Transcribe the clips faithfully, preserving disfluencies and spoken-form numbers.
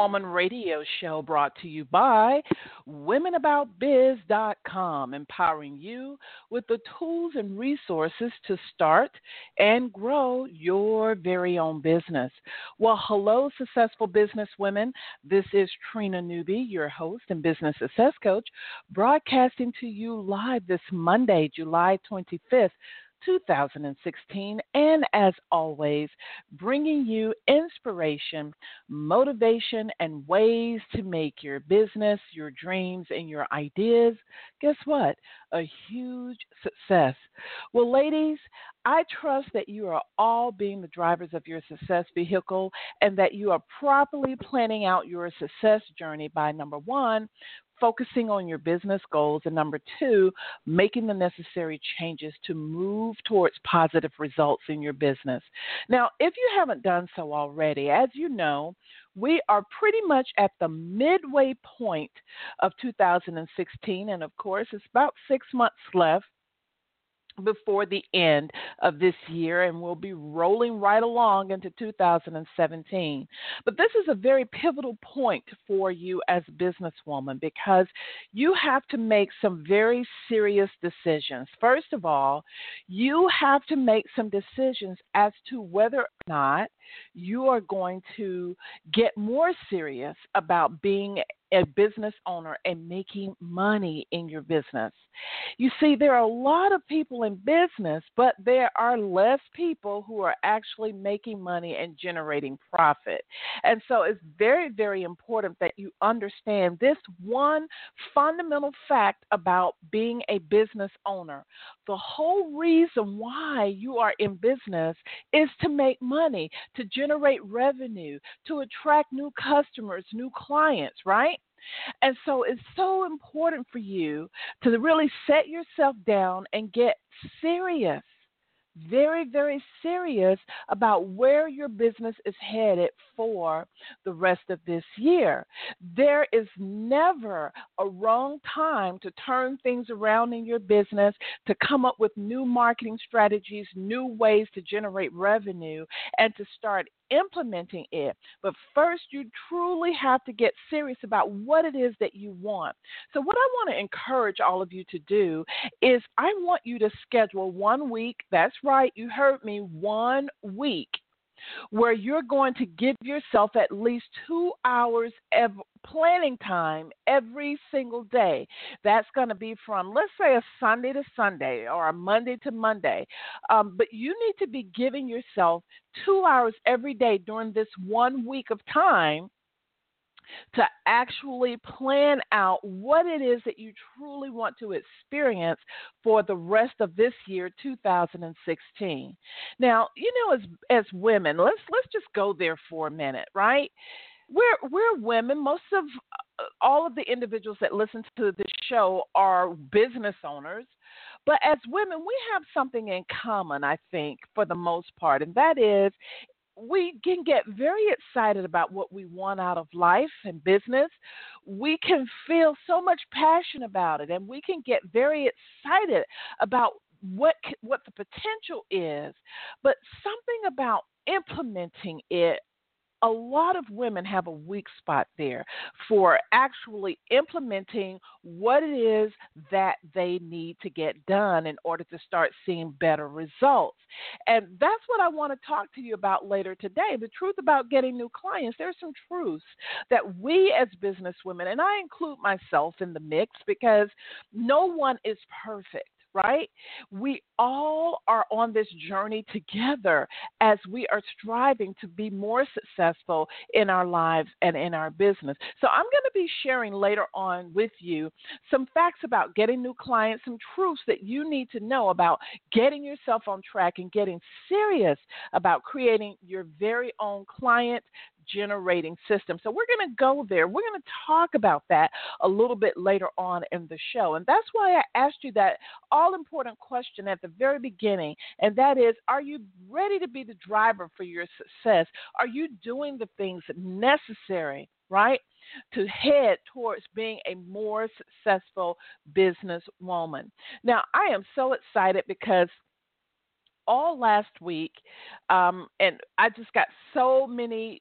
Businesswoman Radio Show brought to you by women about biz dot com, empowering you with the tools and resources to start and grow your very own business. Well, hello, successful business women. This is Trina Newby, your host and business success coach, broadcasting to you live this Monday, July twenty-fifth, two thousand sixteen, and as always, bringing you inspiration, motivation, and ways to make your business, your dreams, and your ideas, guess what? A huge success. Well, ladies, I trust that you are all being the drivers of your success vehicle and that you are properly planning out your success journey by, number one, focusing on your business goals, and number two, making the necessary changes to move towards positive results in your business. Now, if you haven't done so already, as you know, we are pretty much at the midway point of two thousand sixteen, and of course, it's about six months left before the end of this year, and we'll be rolling right along into two thousand seventeen. But this is a very pivotal point for you as a businesswoman because you have to make some very serious decisions. First of all, you have to make some decisions as to whether or not you are going to get more serious about being a business owner and making money in your business. You see, there are a lot of people in business, but there are less people who are actually making money and generating profit. And so it's very, very important that you understand this one fundamental fact about being a business owner. The whole reason why you are in business is to make money, to generate revenue, to attract new customers, new clients, right? And so it's so important for you to really set yourself down and get serious, very, very serious about where your business is headed for the rest of this year. There is never a wrong time to turn things around in your business, to come up with new marketing strategies, new ways to generate revenue, and to start implementing it. But first, you truly have to get serious about what it is that you want. So what I want to encourage all of you to do is I want you to schedule one week. That's right. You heard me. One week where you're going to give yourself at least two hours of planning time every single day. That's going to be from, let's say, a Sunday to Sunday or a Monday to Monday. Um, but you need to be giving yourself two hours every day during this one week of time to actually plan out what it is that you truly want to experience for the rest of this year, two thousand sixteen. Now, you know, as as women, let's let's just go there for a minute, right? We're we're women. Most of uh, all of the individuals that listen to this show are business owners. But as women, we have something in common, I think, for the most part, and that is we can get very excited about what we want out of life and business. We can feel so much passion about it, and we can get very excited about what what the potential is. But something about implementing it, a lot of women have a weak spot there for actually implementing what it is that they need to get done in order to start seeing better results. And that's what I want to talk to you about later today. The truth about getting new clients. There's some truths that we as business women, and I include myself in the mix because no one is perfect. Right? We all are on this journey together as we are striving to be more successful in our lives and in our business. So I'm going to be sharing later on with you some facts about getting new clients, some truths that you need to know about getting yourself on track and getting serious about creating your very own client generating system. So we're going to go there. We're going to talk about that a little bit later on in the show. And that's why I asked you that all important question at the very beginning, and that is, are you ready to be the driver for your success? Are you doing the things necessary, right, to head towards being a more successful businesswoman? Now, I am so excited because all last week, um, and I just got so many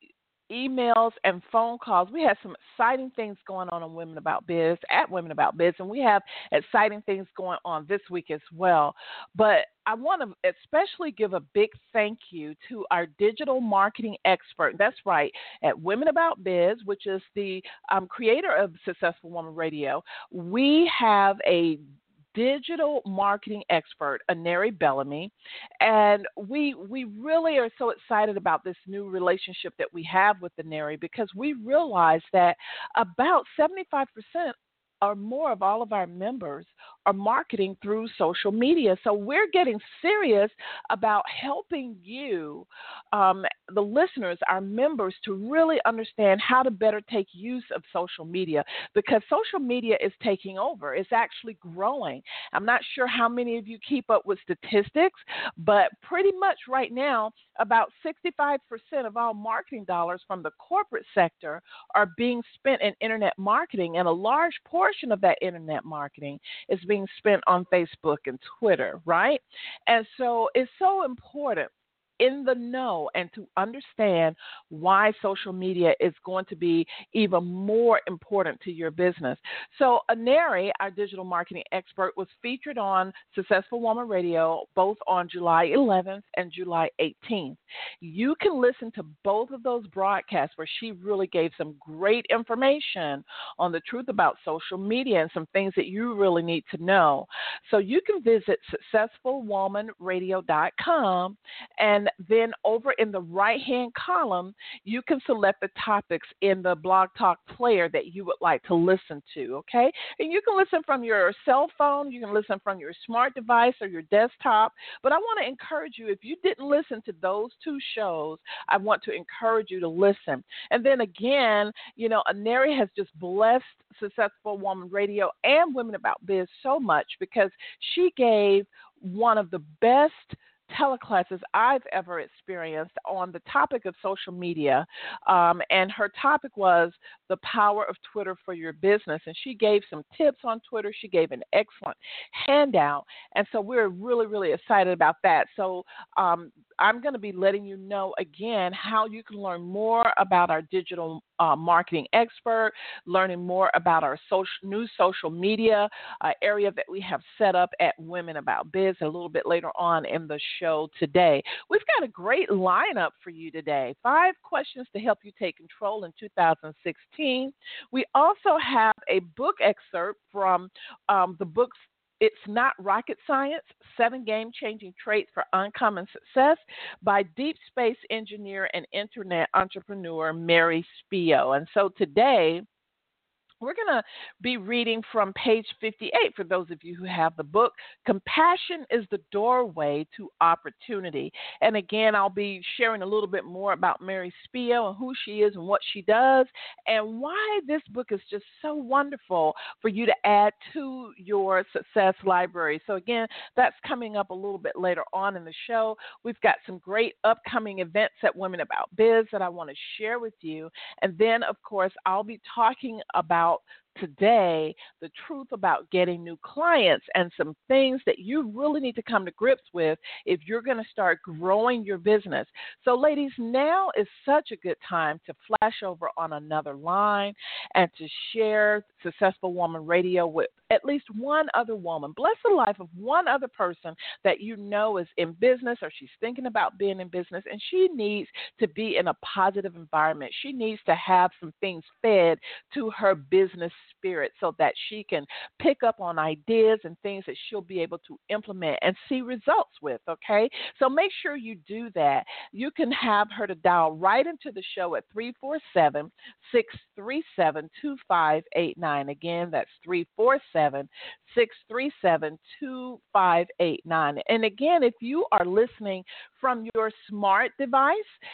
emails, and phone calls. We have some exciting things going on on Women About Biz, at Women About Biz, and we have exciting things going on this week as well. But I want to especially give a big thank you to our digital marketing expert. That's right, at Women About Biz, which is the um, creator of Successful Woman Radio. We have a digital marketing expert, Aneri Bellamy, and we we really are so excited about this new relationship that we have with Aneri because we realize that about seventy-five percent or more of all of our members are marketing through social media. So we're getting serious about helping you, um, the listeners, our members, to really understand how to better take use of social media because social media is taking over. It's actually growing. I'm not sure how many of you keep up with statistics, but pretty much right now, about sixty-five percent of all marketing dollars from the corporate sector are being spent in internet marketing, and a large portion of that internet marketing is being spent on Facebook and Twitter, right? And so it's so important in the know and to understand why social media is going to be even more important to your business. So Aneri, our digital marketing expert, was featured on Successful Woman Radio both on July eleventh and July eighteenth. You can listen to both of those broadcasts where she really gave some great information on the truth about social media and some things that you really need to know. So you can visit successful woman radio dot com, and then over in the right-hand column, you can select the topics in the Blog Talk player that you would like to listen to, okay? And you can listen from your cell phone, you can listen from your smart device or your desktop, but I want to encourage you, if you didn't listen to those two shows, I want to encourage you to listen. And then again, you know, Aneri has just blessed Successful Woman Radio and Women About Biz so much because she gave one of the best teleclasses I've ever experienced on the topic of social media, um, and her topic was the power of Twitter for your business, and she gave some tips on Twitter. She gave an excellent handout, and so we're really, really excited about that. So um, I'm going to be letting you know again how you can learn more about our digital uh, marketing expert, learning more about our social, new social media uh, area that we have set up at Women About Biz a little bit later on in the show today. We've got a great lineup for you today. Five questions to help you take control in two thousand sixteen. We also have a book excerpt from um, the books It's Not Rocket Science, Seven Game-Changing Traits for Uncommon Success by deep space engineer and internet entrepreneur Mary Spio. And so today, we're going to be reading from page fifty-eight for those of you who have the book. Compassion is the doorway to opportunity. And again, I'll be sharing a little bit more about Mary Spio and who she is and what she does and why this book is just so wonderful for you to add to your success library. So again, that's coming up a little bit later on in the show. We've got some great upcoming events at Women About Biz that I want to share with you. And then, of course, I'll be talking about today the truth about getting new clients and some things that you really need to come to grips with if you're going to start growing your business. So ladies, now is such a good time to flash over on another line and to share Successful Woman Radio with at least one other woman. Bless the life of one other person that you know is in business or she's thinking about being in business, and she needs to be in a positive environment. She needs to have some things fed to her business spirit so that she can pick up on ideas and things that she'll be able to implement and see results with, okay? So make sure you do that. You can have her to dial right into the show at three four seven, six three seven, two five eight nine. Again, that's three four seven, six three seven, two five eight nine. And again, if you are listening from your smart device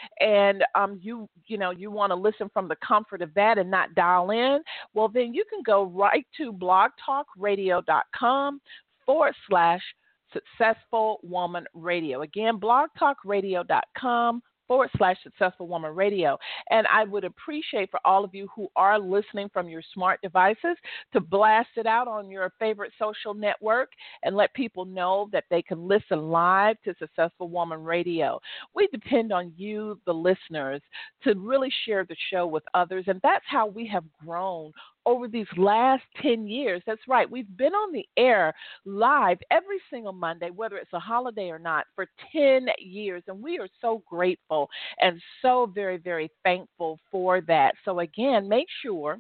and um, you you know you want to listen from the comfort of that and not dial in, well then you can go right to blogtalkradio.com forward slash Successful Woman Radio. Again, blogtalkradio.com forward slash Successful Woman Radio. And I would appreciate for all of you who are listening from your smart devices to blast it out on your favorite social network and let people know that they can listen live to Successful Woman Radio. We depend on you, the listeners, to really share the show with others, and that's how we have grown over these last ten years. That's right. We've been on the air live every single Monday, whether it's a holiday or not, for ten years. And we are so grateful and so very, very thankful for that. So again, make sure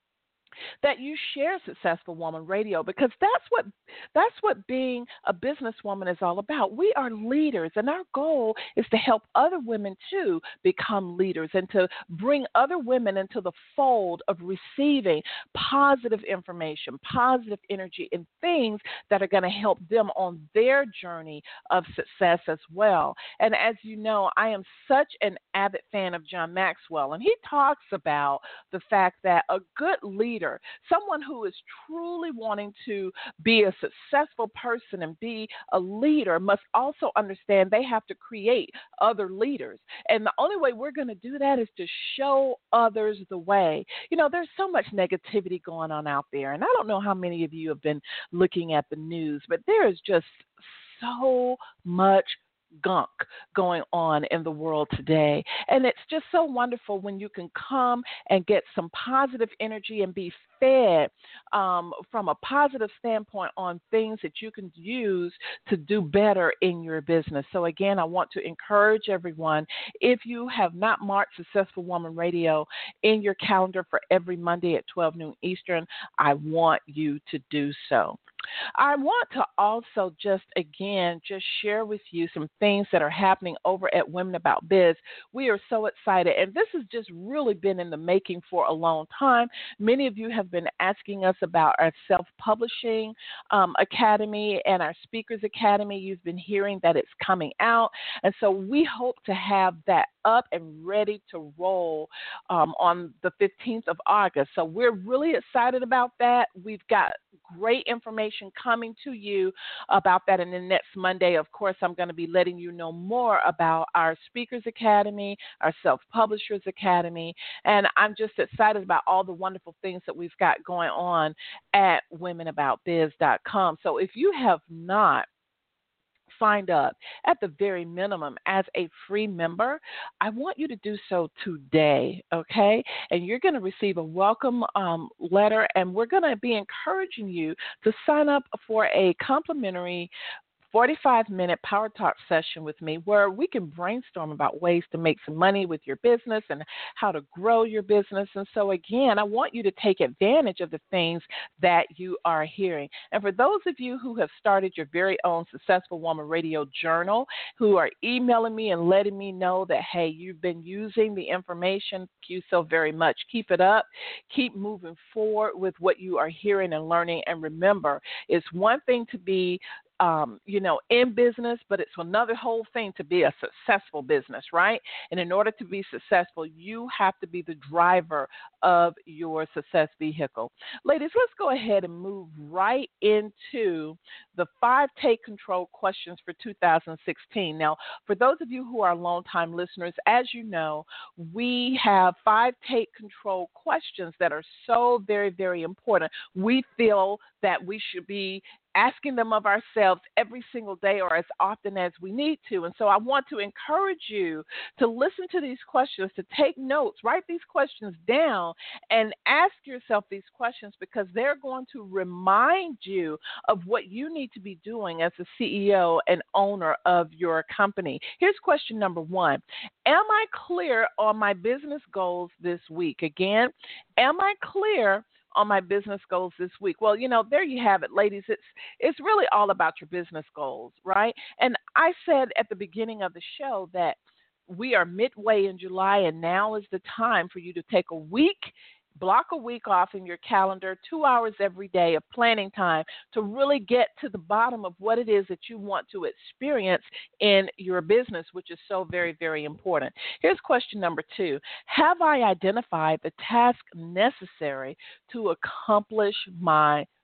that you share Successful Woman Radio, because that's what that's what being a businesswoman is all about. We are leaders, and our goal is to help other women too become leaders and to bring other women into the fold of receiving positive information, positive energy, and things that are going to help them on their journey of success as well. And as you know, I am such an avid fan of John Maxwell, and he talks about the fact that a good leader, someone who is truly wanting to be a successful person and be a leader, must also understand they have to create other leaders. And the only way we're going to do that is to show others the way. You know, there's so much negativity going on out there, and I don't know how many of you have been looking at the news, but there is just so much gunk going on in the world today. And it's just so wonderful when you can come and get some positive energy and be fed um, from a positive standpoint on things that you can use to do better in your business. So again, I want to encourage everyone, if you have not marked Successful Woman Radio in your calendar for every Monday at twelve noon Eastern, I want you to do so. I want to also just, again, just share with you some things that are happening over at Women About Biz. We are so excited, and this has just really been in the making for a long time. Many of you have been asking us about our self-publishing um, academy and our speakers academy. You've been hearing that it's coming out, and so we hope to have that up and ready to roll um, on the fifteenth of August. So we're really excited about that. We've got great information coming to you about that in the next Monday. Of course, I'm going to be letting you know more about our Speakers Academy, our Self-Publishers Academy, and I'm just excited about all the wonderful things that we've got going on at women about biz dot com. So if you have not signed up at the very minimum as a free member, I want you to do so today, okay? And you're going to receive a welcome um, letter, and we're going to be encouraging you to sign up for a complimentary forty-five minute Power Talk session with me where we can brainstorm about ways to make some money with your business and how to grow your business. And so, again, I want you to take advantage of the things that you are hearing. And for those of you who have started your very own Successful Woman Radio journal, who are emailing me and letting me know that, hey, you've been using the information, thank you so very much. Keep it up. Keep moving forward with what you are hearing and learning. And remember, it's one thing to be Um, you know, in business, but it's another whole thing to be a successful business, right? And in order to be successful, you have to be the driver of your success vehicle. Ladies, let's go ahead and move right into the five take control questions for two thousand sixteen. Now, for those of you who are longtime listeners, as you know, we have five take control questions that are so very, very important. We feel that we should be asking them of ourselves every single day or as often as we need to. And so I want to encourage you to listen to these questions, to take notes, write these questions down, and ask yourself these questions, because they're going to remind you of what you need to be doing as the C E O and owner of your company. Here's question number one. Am I clear on my business goals this week? Again, am I clear on my business goals this week? Well, you know, there you have it, ladies. It's it's really all about your business goals, right? And I said at the beginning of the show that we are midway in July, and now is the time for you to take a week, block a week off in your calendar, two hours every day of planning time to really get to the bottom of what it is that you want to experience in your business, which is so very, very important. Here's question number two. Have I identified the task necessary to accomplish my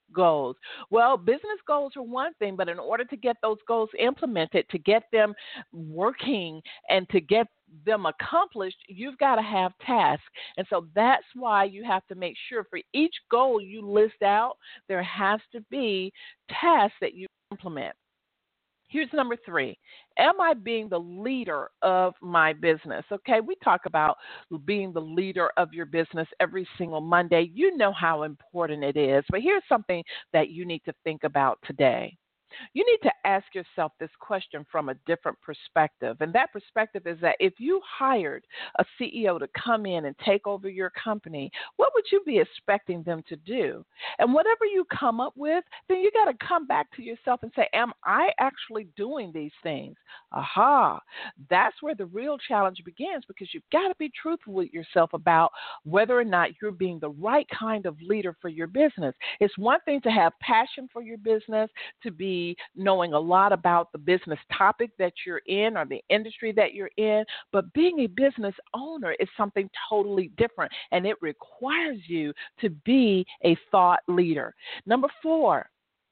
goals. Well, business goals are one thing, but in order to get those goals implemented, to get them working and to get them accomplished, you've got to have tasks. And so that's why you have to make sure for each goal you list out, there has to be tasks that you implement. Here's number three. Am I being the leader of my business? Okay, we talk about being the leader of your business every single Monday. You know how important it is. But here's something that you need to think about today. You need to ask yourself this question from a different perspective. And that perspective is that if you hired a C E O to come in and take over your company, what would you be expecting them to do? And whatever you come up with, then you got to come back to yourself and say, am I actually doing these things? Aha. That's where the real challenge begins, because you've got to be truthful with yourself about whether or not you're being the right kind of leader for your business. It's one thing to have passion for your business, to be knowing a lot about the business topic that you're in or the industry that you're in, but being a business owner is something totally different, and it requires you to be a thought leader. Number four,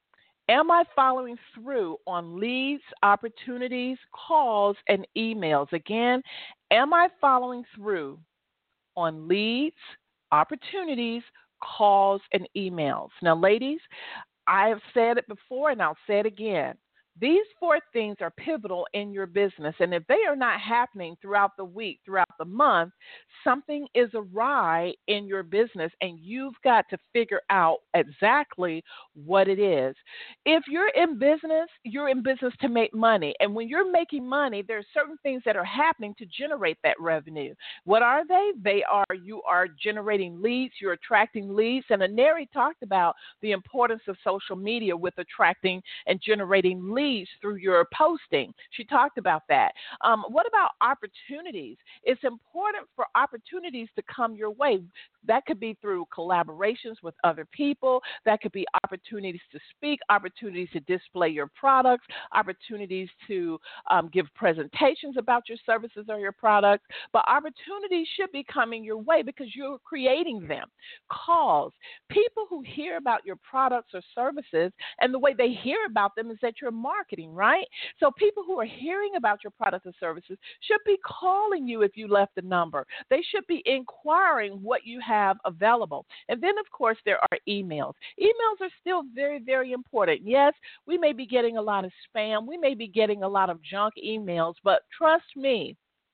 am I following through on leads, opportunities, calls, and emails? Again, am I following through on leads, opportunities, calls, and emails? Now, ladies, I have said it before and I'll say it again. These four things are pivotal in your business, and if they are not happening throughout the week, throughout the month, something is awry in your business, and you've got to figure out exactly what it is. If you're in business, you're in business to make money, and when you're making money, there are certain things that are happening to generate that revenue. What are they? They are, you are generating leads, you're attracting leads, and Aneri talked about the importance of social media with attracting and generating leads through your posting. She talked about that. Um, what about opportunities? It's important for opportunities to come your way. That could be through collaborations with other people. That could be opportunities to speak, opportunities to display your products, opportunities to um, give presentations about your services or your products. But opportunities should be coming your way because you're creating them. Calls. People who hear about your products or services, and the way they hear about them is that you're marketing, right? So people who are hearing about your products and services should be calling you if you left a number. They should be inquiring what you have available. And then, of course, there are emails. Emails are still very, very important. Yes, we may be getting a lot of spam. We may be getting a lot of junk emails, but trust me,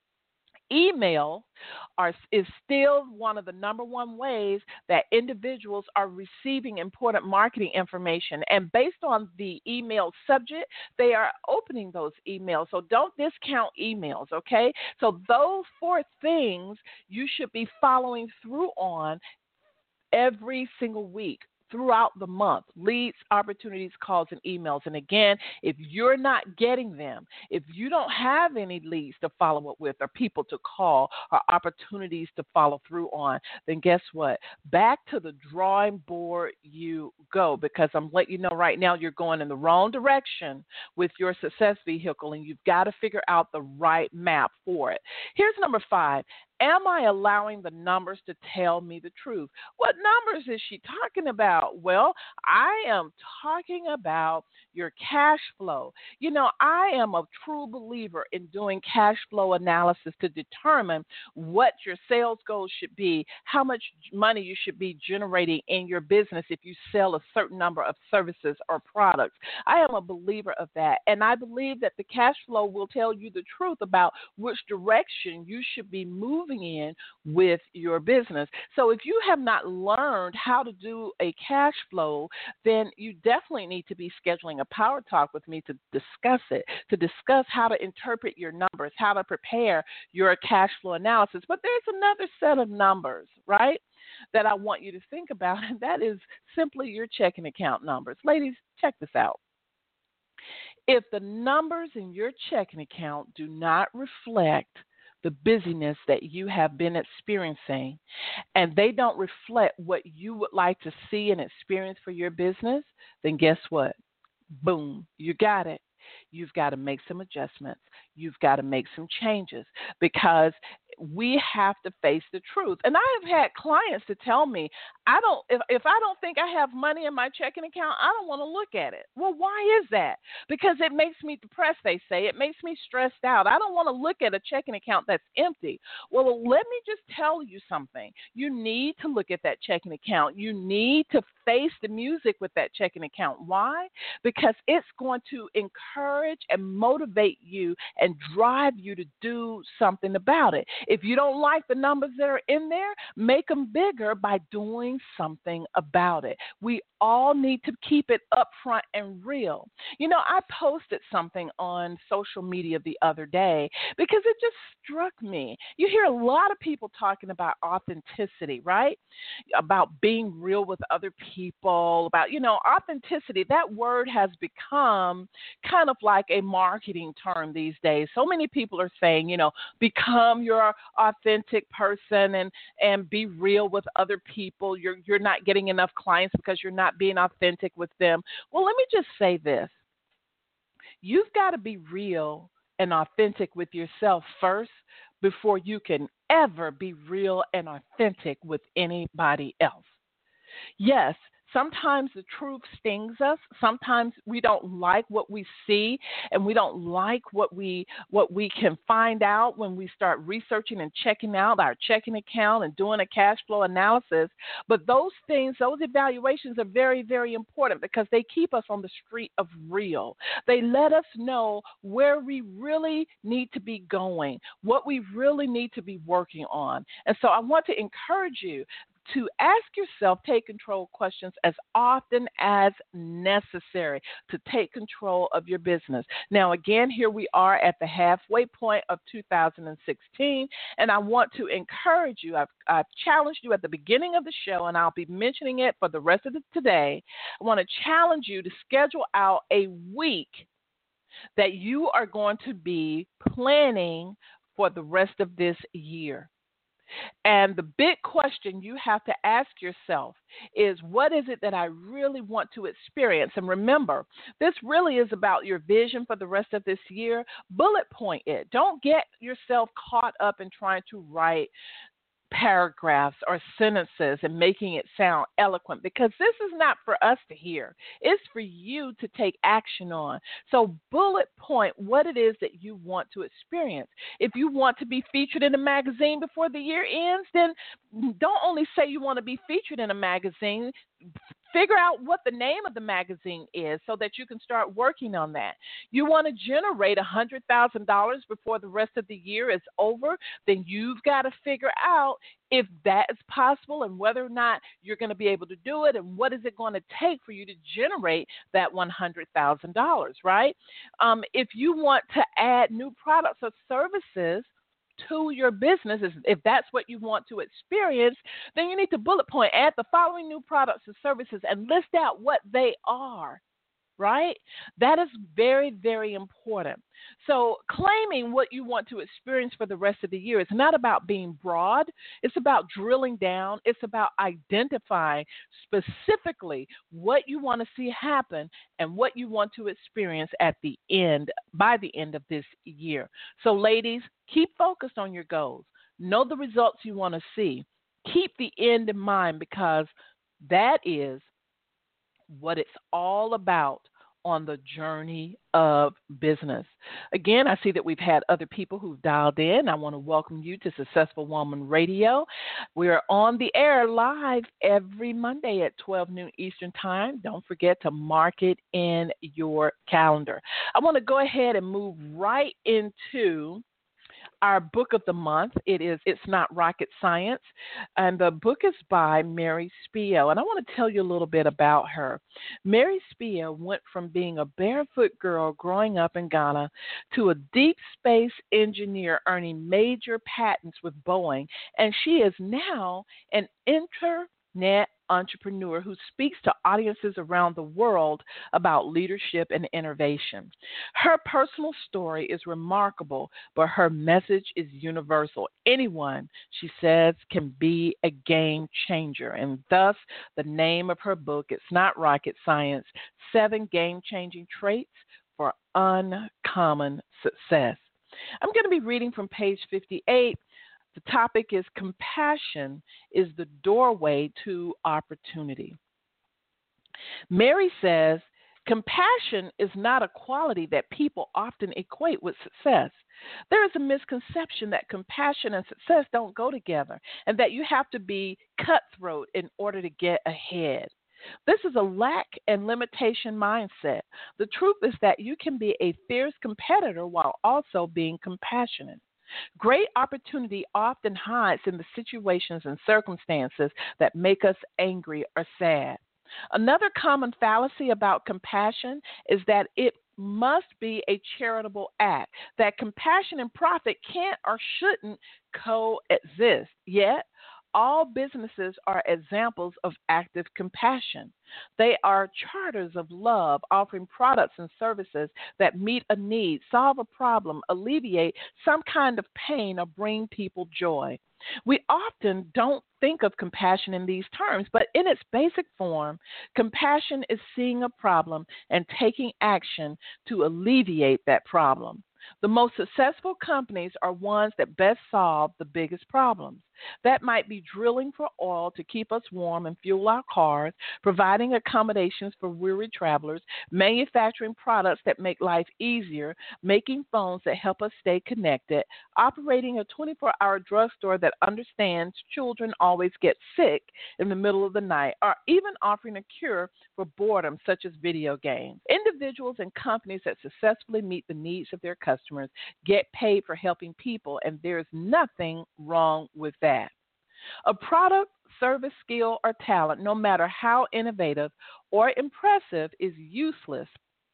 email are, is still one of the number one ways that individuals are receiving important marketing information. And based on the email subject, they are opening those emails. So don't discount emails, okay? So those four things you should be following through on every single week, throughout the month: leads, opportunities, calls, and emails. And again, if you're not getting them, if you don't have any leads to follow up with or people to call or opportunities to follow through on, then guess what? Back to the drawing board you go, because I'm letting you know right now you're going in the wrong direction with your success vehicle, and you've got to figure out the right map for it. Here's number five. Am I allowing the numbers to tell me the truth? What numbers is she talking about? Well, I am talking about your cash flow. You know, I am a true believer in doing cash flow analysis to determine what your sales goals should be, how much money you should be generating in your business if you sell a certain number of services or products. I am a believer of that, and I believe that the cash flow will tell you the truth about which direction you should be moving in with your business. So if you have not learned how to do a cash flow, then you definitely need to be scheduling a power talk with me to discuss it, to discuss how to interpret your numbers, how to prepare your cash flow analysis. But there's another set of numbers, right, that I want you to think about, and that is simply your checking account numbers. Ladies, check this out. If the numbers in your checking account do not reflect the busyness that you have been experiencing, and they don't reflect what you would like to see and experience for your business, then guess what? Boom, you got it. You've got to make some adjustments. You've got to make some changes, because we have to face the truth. And I have had clients to tell me, I don't if, if I don't think I have money in my checking account, I don't want to look at it. Well, why is that? Because it makes me depressed, they say. It makes me stressed out. I don't want to look at a checking account that's empty. Well, let me just tell you something. You need to look at that checking account. You need to face the music with that checking account. Why? Because it's going to encourage and motivate you and drive you to do something about it. If you don't like the numbers that are in there, make them bigger by doing something about it. We all need to keep it upfront and real. You know, I posted something on social media the other day because it just struck me. You hear a lot of people talking about authenticity, right? About being real with other people, about, you know, authenticity. That word has become kind of like a marketing term these days. So many people are saying, you know, become your authentic person and, and be real with other people. You're, you're not getting enough clients because you're not being authentic with them. Well, let me just say this. You've got to be real and authentic with yourself first before you can ever be real and authentic with anybody else. Yes, sometimes the truth stings us. Sometimes we don't like what we see, and we don't like what we what we can find out when we start researching and checking out our checking account and doing a cash flow analysis. But those things, those evaluations are very, very important because they keep us on the street of real. They let us know where we really need to be going, what we really need to be working on. And so I want to encourage you to ask yourself take control questions as often as necessary to take control of your business. Now, again, here we are at the halfway point of two thousand sixteen, and I want to encourage you. I've, I've challenged you at the beginning of the show, and I'll be mentioning it for the rest of the, today. I want to challenge you to schedule out a week that you are going to be planning for the rest of this year. And the big question you have to ask yourself is, what is it that I really want to experience? And remember, this really is about your vision for the rest of this year. Bullet point it. Don't get yourself caught up in trying to write paragraphs or sentences and making it sound eloquent, because this is not for us to hear. It's for you to take action on. So bullet point what it is that you want to experience. If you want to be featured in a magazine before the year ends, then don't only say you want to be featured in a magazine. Figure out what the name of the magazine is so that you can start working on that. You want to generate one hundred thousand dollars before the rest of the year is over, then you've got to figure out if that is possible and whether or not you're going to be able to do it, and what is it going to take for you to generate that one hundred thousand dollars, right? Um, if you want to add new products or services to your business, if that's what you want to experience, then you need to bullet point, add the following new products and services and list out what they are, right? That is very, very important. So claiming what you want to experience for the rest of the year is not about being broad. It's about drilling down. It's about identifying specifically what you want to see happen and what you want to experience at the end, by the end of this year. So ladies, keep focused on your goals. Know the results you want to see. Keep the end in mind, because that is what it's all about on the journey of business. Again, I see that we've had other people who've dialed in. I want to welcome you to Successful Woman Radio. We're on the air live every Monday at twelve noon Eastern Time. Don't forget to mark it in your calendar. I want to go ahead and move right into our book of the month. It is It's Not Rocket Science, and the book is by Mary Spio, and I want to tell you a little bit about her. Mary Spio went from being a barefoot girl growing up in Ghana to a deep space engineer earning major patents with Boeing, and she is now an internet entrepreneur who speaks to audiences around the world about leadership and innovation. Her personal story is remarkable, but her message is universal. Anyone, she says, can be a game changer, and thus the name of her book, It's Not Rocket Science, Seven Game-Changing Traits for Uncommon Success. I'm going to be reading from page fifty-eight. The topic is compassion is the doorway to opportunity. Mary says, compassion is not a quality that people often equate with success. There is a misconception that compassion and success don't go together and that you have to be cutthroat in order to get ahead. This is a lack and limitation mindset. The truth is that you can be a fierce competitor while also being compassionate. Great opportunity often hides in the situations and circumstances that make us angry or sad. Another common fallacy about compassion is that it must be a charitable act, that compassion and profit can't or shouldn't coexist. Yet, all businesses are examples of active compassion. They are charters of love, offering products and services that meet a need, solve a problem, alleviate some kind of pain, or bring people joy. We often don't think of compassion in these terms, but in its basic form, compassion is seeing a problem and taking action to alleviate that problem. The most successful companies are ones that best solve the biggest problems. That might be drilling for oil to keep us warm and fuel our cars, providing accommodations for weary travelers, manufacturing products that make life easier, making phones that help us stay connected, operating a twenty-four hour drugstore that understands children always get sick in the middle of the night, or even offering a cure for boredom, such as video games. Individuals and companies that successfully meet the needs of their customers get paid for helping people, and there's nothing wrong with that. A product, service, skill, or talent, no matter how innovative or impressive, is useless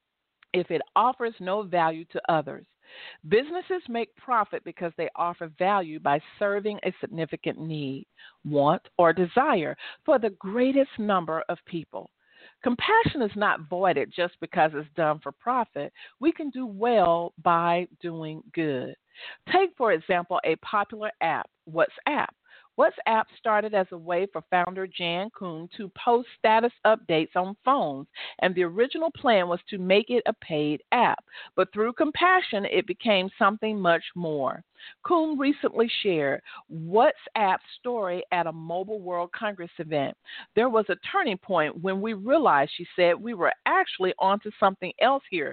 if it offers no value to others. Businesses make profit because they offer value by serving a significant need, want, or desire for the greatest number of people. Compassion is not voided just because it's done for profit. We can do well by doing good. Take, for example, a popular app, WhatsApp. WhatsApp started as a way for founder Jan Koum to post status updates on phones, and the original plan was to make it a paid app. But through compassion, it became something much more. Koum recently shared WhatsApp's story at a Mobile World Congress event. There was a turning point when we realized, she said, we were actually onto something else here.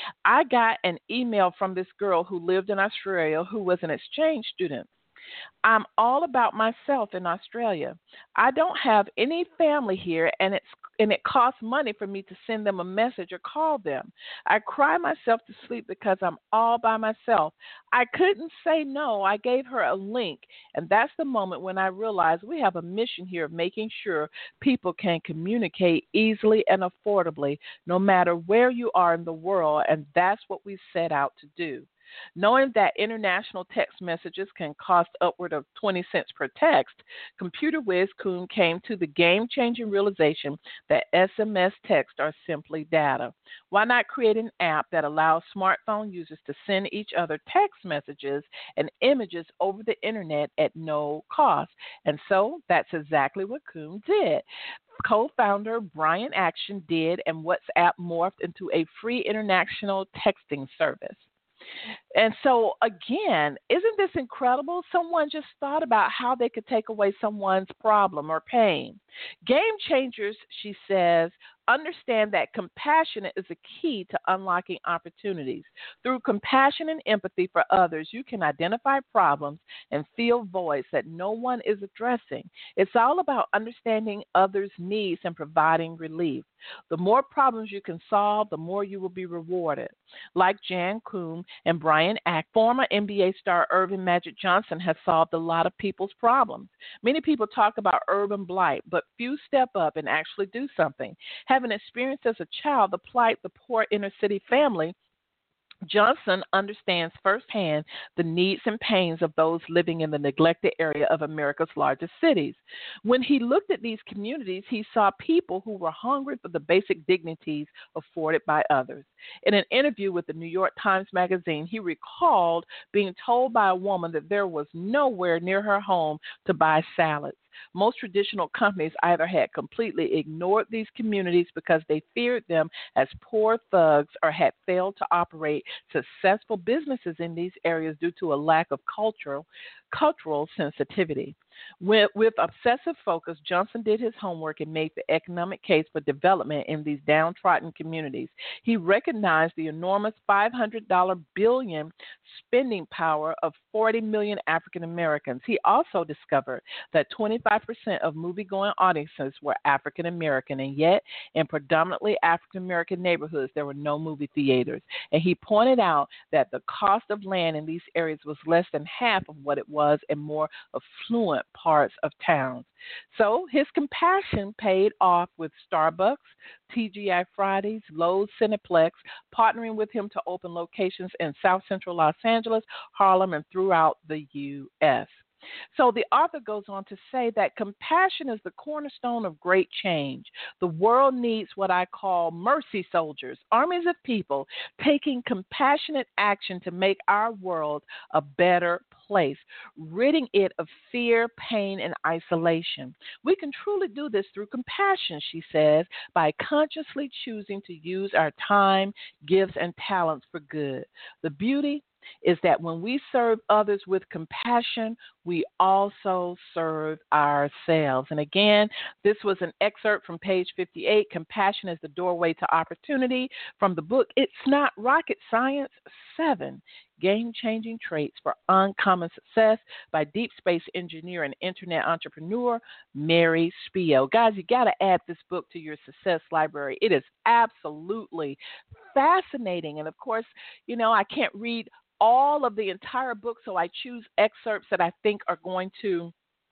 I got an email from this girl who lived in Australia who was an exchange student. I'm all about myself in Australia. I don't have any family here, and it's and it costs money for me to send them a message or call them. I cry myself to sleep because I'm all by myself. I couldn't say no. I gave her a link, and that's the moment when I realized we have a mission here of making sure people can communicate easily and affordably no matter where you are in the world, and that's what we set out to do. Knowing that international text messages can cost upward of twenty cents per text, Computer Whiz Koum came to the game-changing realization that S M S texts are simply data. Why not create an app that allows smartphone users to send each other text messages and images over the internet at no cost? And so that's exactly what Koum did. Co-founder Brian Action did, and WhatsApp morphed into a free international texting service. And so, again, isn't this incredible? Someone just thought about how they could take away someone's problem or pain. Game changers, she says, understand that compassion is a key to unlocking opportunities. Through compassion and empathy for others, you can identify problems and fill voids that no one is addressing. It's all about understanding others' needs and providing relief. The more problems you can solve, the more you will be rewarded. Like Jan Koum and Brian Ack, former N B A star Earvin Magic Johnson has solved a lot of people's problems. Many people talk about urban blight, but few step up and actually do something. Having experienced as a child the plight of the poor inner city family, Johnson understands firsthand the needs and pains of those living in the neglected area of America's largest cities. When he looked at these communities, he saw people who were hungry for the basic dignities afforded by others. In an interview with the New York Times Magazine, he recalled being told by a woman that there was nowhere near her home to buy salads. Most traditional companies either had completely ignored these communities because they feared them as poor thugs or had failed to operate successful businesses in these areas due to a lack of cultural cultural sensitivity. With, with obsessive focus, Johnson did his homework and made the economic case for development in these downtrodden communities. He recognized the enormous five hundred billion dollars spending power of forty million African Americans. He also discovered that twenty-five percent of movie-going audiences were African American, and yet in predominantly African American neighborhoods, there were no movie theaters. And he pointed out that the cost of land in these areas was less than half of what it was in more affluent parts of towns. So his compassion paid off with Starbucks, T G I Fridays, Lowe's Cineplex, partnering with him to open locations in South Central Los Angeles, Harlem, and throughout the U S So the author goes on to say that compassion is the cornerstone of great change. The world needs what I call mercy soldiers, armies of people taking compassionate action to make our world a better place, ridding it of fear, pain, and isolation. We can truly do this through compassion, she says, by consciously choosing to use our time, gifts, and talents for good. The beauty is that when we serve others with compassion, we also serve ourselves. And again, this was an excerpt from page fifty-eight, Compassion is the Doorway to Opportunity, from the book It's Not Rocket Science, Seven Game-Changing Traits for Uncommon Success by deep space engineer and internet entrepreneur Mary Spio. Guys, you got to add this book to your success library. It is absolutely fascinating. And of course, you know, I can't read all of the entire book, so I choose excerpts that I think are going to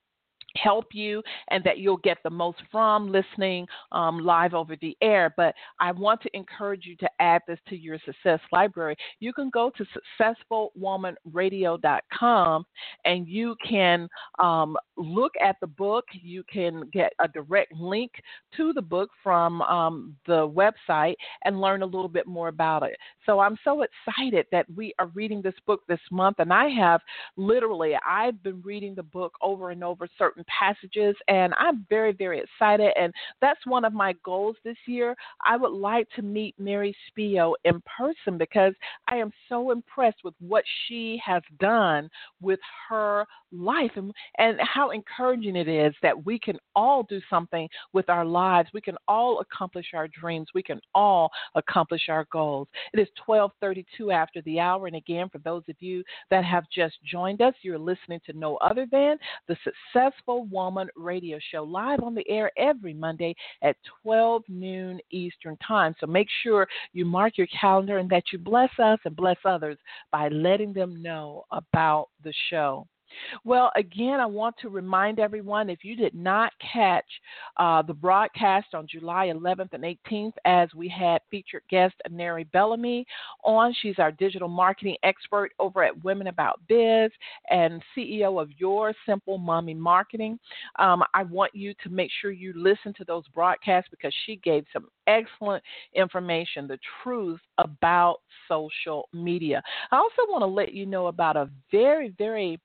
help you and that you'll get the most from listening um, live over the air. But I want to encourage you to add this to your success library. You can go to successful woman radio dot com and you can um, look at the book. You can get a direct link to the book from um, the website and learn a little bit more about it. So I'm so excited that we are reading this book this month, and I have literally, I've been reading the book over and over, certain passages, and I'm very, very excited, and that's one of my goals this year. I would like to meet Mary Spio in person because I am so impressed with what she has done with her life, and, and how encouraging it is that we can all do something with our lives. We can all accomplish our dreams. We can all accomplish our goals. It is twelve thirty-two after the hour, and again, for those of you that have just joined us, you're listening to no other than the Successful Woman Radio Show, live on the air every Monday at twelve noon Eastern Time. So make sure you mark your calendar and that you bless us and bless others by letting them know about the show. Well, again, I want to remind everyone, if you did not catch uh, the broadcast on July eleventh and eighteenth, as we had featured guest Neri Bellamy on. She's our digital marketing expert over at Women About Biz and C E O of Your Simple Mommy Marketing. Um, I want you to make sure you listen to those broadcasts because she gave some excellent information, the truth about social media. I also want to let you know about a very, very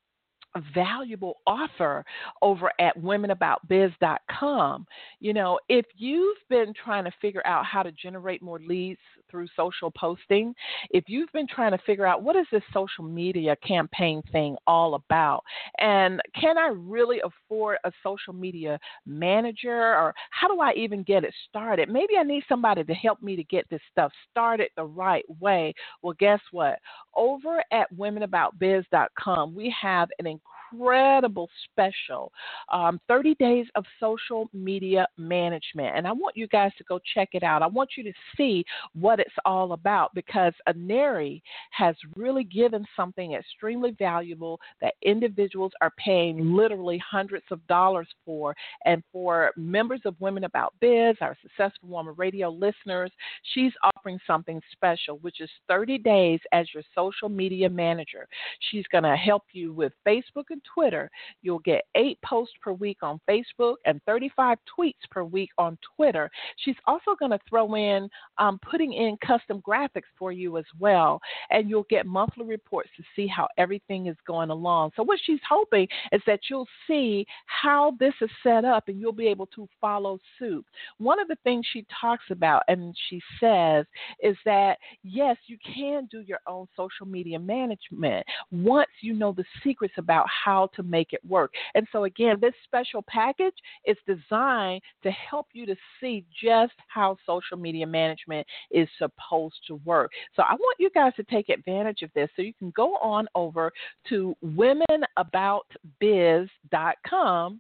valuable offer over at women about biz dot com. You know, if you've been trying to figure out how to generate more leads through social posting, if you've been trying to figure out what is this social media campaign thing all about, and can I really afford a social media manager, or how do I even get it started? Maybe I need somebody to help me to get this stuff started the right way. Well, guess what? Over at women about biz dot com, we have an incredible special, um, thirty days of social media management. And I want you guys to go check it out. I want you to see what it's all about, because Neri has really given something extremely valuable that individuals are paying literally hundreds of dollars for. And for members of Women About Biz, our Successful Woman Radio listeners, she's offering something special, which is thirty days as your social media manager. She's going to help you with Facebook and Twitter. You'll get eight posts per week on Facebook and thirty-five tweets per week on Twitter. She's also going to throw in um, putting in custom graphics for you as well, and you'll get monthly reports to see how everything is going along. So what she's hoping is that you'll see how this is set up and you'll be able to follow suit. One of the things she talks about and she says is that, yes, you can do your own social media management once you know the secrets about how to make it work. And so, again, this special package is designed to help you to see just how social media management is supposed to work. So I want you guys to take advantage of this. So you can go on over to women about biz dot com.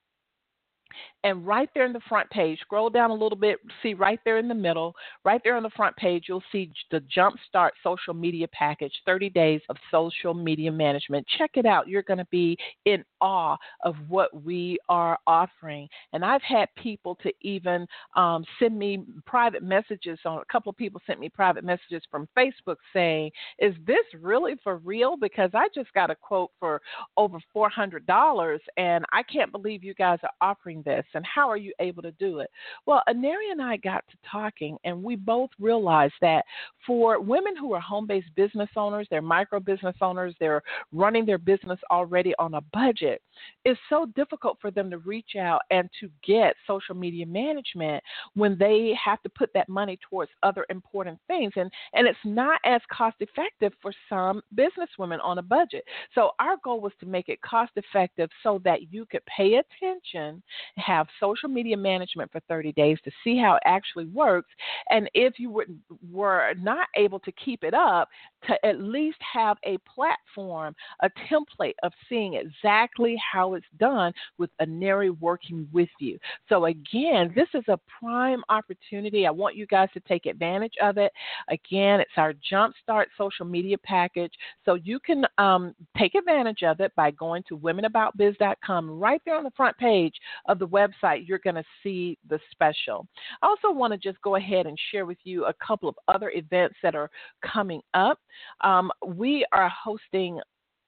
And right there in the front page, scroll down a little bit, see right there in the middle, right there on the front page, you'll see the Jumpstart Social Media Package, thirty days of social media management. Check it out. You're going to be in awe of what we are offering. And I've had people to even um, send me private messages. On, a couple of people sent me private messages from Facebook saying, is this really for real? Because I just got a quote for over four hundred dollars, and I can't believe you guys are offering this. And how are you able to do it? Well, Aneri and I got to talking, and we both realized that for women who are home-based business owners, they're micro business owners, they're running their business already on a budget, it's so difficult for them to reach out and to get social media management when they have to put that money towards other important things. And, and it's not as cost-effective for some businesswomen on a budget. So our goal was to make it cost-effective so that you could pay attention, have social media management for thirty days to see how it actually works. And if you were, were not able to keep it up, to at least have a platform, a template of seeing exactly how it's done with Aneri working with you. So again, this is a prime opportunity. I want you guys to take advantage of it. Again, it's our Jumpstart Social Media Package. So you can um, take advantage of it by going to women about biz dot com. Right there on the front page of the website, you're going to see the special. I also want to just go ahead and share with you a couple of other events that are coming up. Um, we are hosting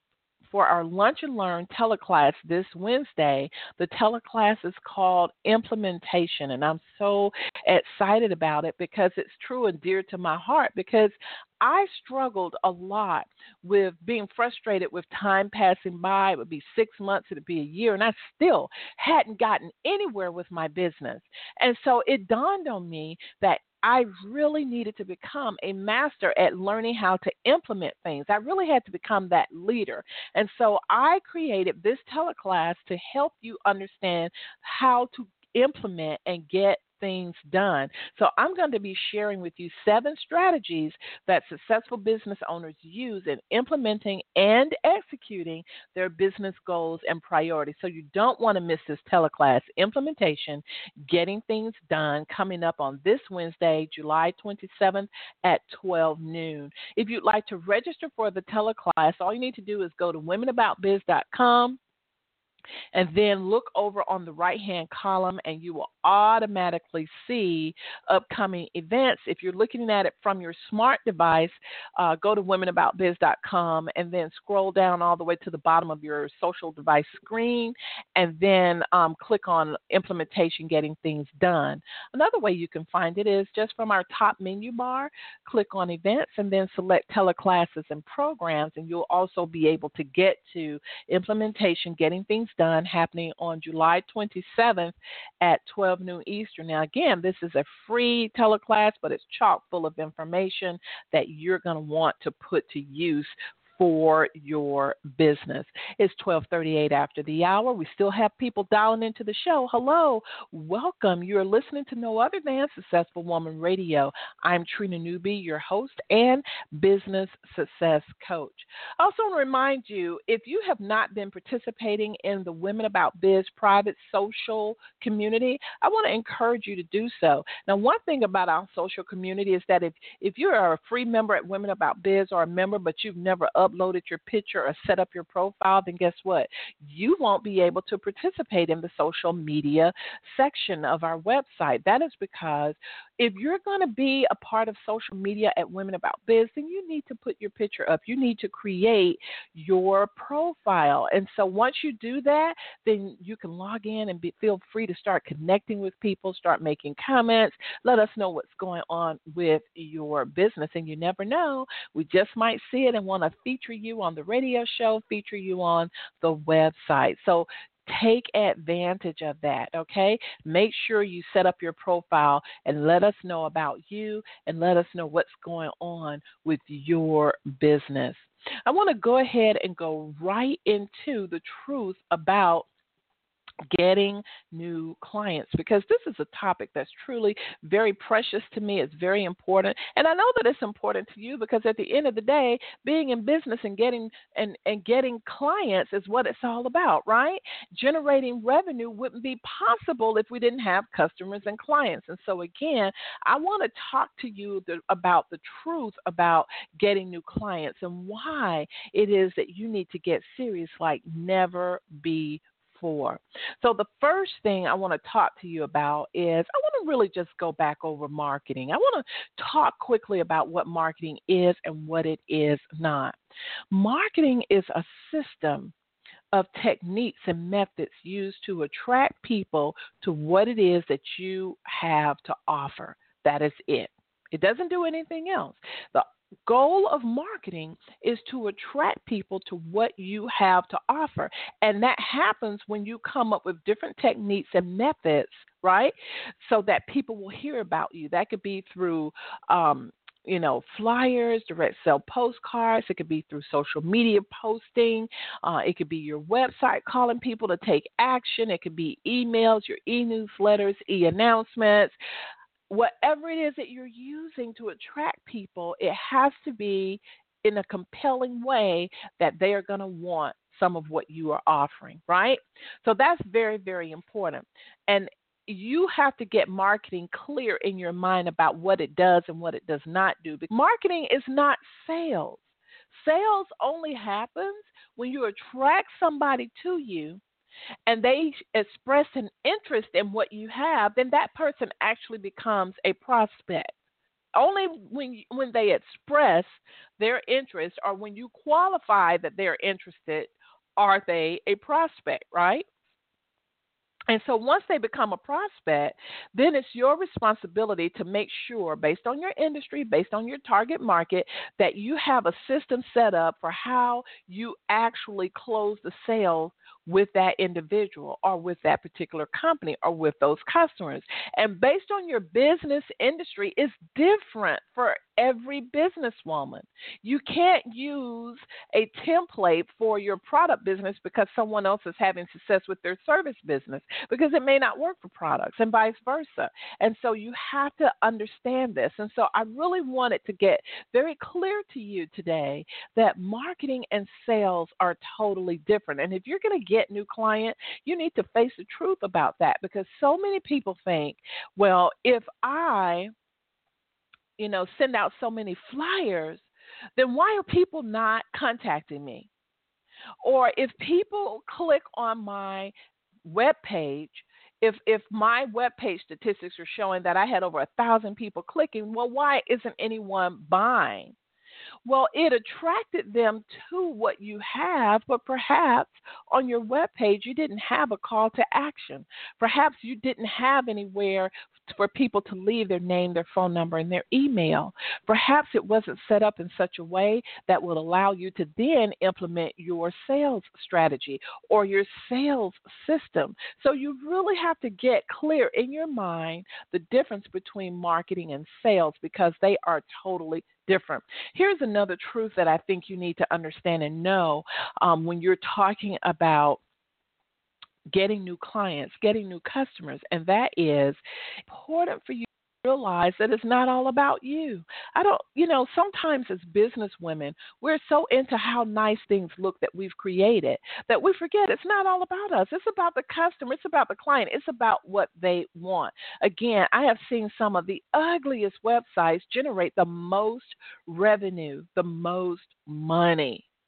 for our Lunch and Learn teleclass this Wednesday. The teleclass is called Implementation, and I'm so excited about it because it's true and dear to my heart, because I struggled a lot with being frustrated with time passing by. It would be six months, it would be a year, and I still hadn't gotten anywhere with my business. And so it dawned on me that I really needed to become a master at learning how to implement things. I really had to become that leader. And so I created this teleclass to help you understand how to implement and get things done. So I'm going to be sharing with you seven strategies that successful business owners use in implementing and executing their business goals and priorities. So you don't want to miss this teleclass, Implementation, Getting Things Done, coming up on this Wednesday, July twenty-seventh at twelve noon. If you'd like to register for the teleclass, all you need to do is go to women about biz dot com. And then look over on the right-hand column, and you will automatically see upcoming events. If you're looking at it from your smart device, uh, go to women about biz dot com and then scroll down all the way to the bottom of your social device screen, and then um, click on Implementation, Getting Things Done. Another way you can find it is just from our top menu bar, click on Events, and then select Teleclasses and Programs, and you'll also be able to get to Implementation, Getting Things Done, happening on July twenty-seventh at twelve noon Eastern. Now, again, this is a free teleclass, but it's chock full of information that you're going to want to put to use for your business. It's twelve thirty-eight after the hour. We still have people dialing into the show. Hello, welcome. You're listening to No Other Than Successful Woman Radio. I'm Trina Newby, your host and business success coach. I also want to remind you, if you have not been participating in the Women About Biz private social community, I want to encourage you to do so. Now, one thing about our social community is that if, if you are a free member at Women About Biz or a member, but you've never updated uploaded your picture or set up your profile, then guess what? You won't be able to participate in the social media section of our website. That is because if you're going to be a part of social media at Women About Biz, then you need to put your picture up. You need to create your profile. And so once you do that, then you can log in and be, feel free to start connecting with people, start making comments, let us know what's going on with your business. And you never know, we just might see it and want to feature you on the radio show, feature you on the website. So take advantage of that, okay? Make sure you set up your profile and let us know about you and let us know what's going on with your business. I want to go ahead and go right into the truth about getting new clients, because this is a topic that's truly very precious to me. It's very important, and I know that it's important to you, because at the end of the day, being in business and getting and, and getting clients is what it's all about, right? Generating revenue wouldn't be possible if we didn't have customers and clients. And so again, I want to talk to you the, about the truth about getting new clients and why it is that you need to get serious like never before. For. So the first thing I want to talk to you about is I want to really just go back over marketing. I want to talk quickly about what marketing is and what it is not. Marketing is a system of techniques and methods used to attract people to what it is that you have to offer. That is it. It doesn't do anything else. The goal of marketing is to attract people to what you have to offer. And that happens when you come up with different techniques and methods, right? So that people will hear about you. That could be through, um, you know, flyers, direct sell postcards. It could be through social media posting. Uh, it could be your website calling people to take action. It could be emails, your e-newsletters, e-announcements. Whatever it is that you're using to attract people, it has to be in a compelling way that they are going to want some of what you are offering, right? So that's very, very important. And you have to get marketing clear in your mind about what it does and what it does not do. Because marketing is not sales. Sales only happens when you attract somebody to you and they express an interest in what you have, then that person actually becomes a prospect. Only when when they express their interest or when you qualify that they're interested are they a prospect, right? And so once they become a prospect, then it's your responsibility to make sure, based on your industry, based on your target market, that you have a system set up for how you actually close the sale with that individual or with that particular company or with those customers. And based on your business industry, it's different for every businesswoman. You can't use a template for your product business because someone else is having success with their service business, because it may not work for products and vice versa. And so you have to understand this. And so I really wanted to get very clear to you today that marketing and sales are totally different. And if you're going to get new client, you need to face the truth about that, because so many people think, well, if I you know, send out so many flyers, then why are people not contacting me? Or if people click on my web page, if if my web page statistics are showing that I had over a thousand people clicking, well, why isn't anyone buying? Well, it attracted them to what you have, but perhaps on your webpage you didn't have a call to action. Perhaps you didn't have anywhere for people to leave their name, their phone number, and their email. Perhaps it wasn't set up in such a way that will allow you to then implement your sales strategy or your sales system. So you really have to get clear in your mind the difference between marketing and sales, because they are totally different. Here's another truth that I think you need to understand and know um, when you're talking about getting new clients, getting new customers, and that is important for you to realize that it's not all about you. I don't, you know, sometimes as business women, we're so into how nice things look that we've created that we forget it's not all about us. It's about the customer. It's about the client. It's about what they want. Again, I have seen some of the ugliest websites generate the most revenue, the most money.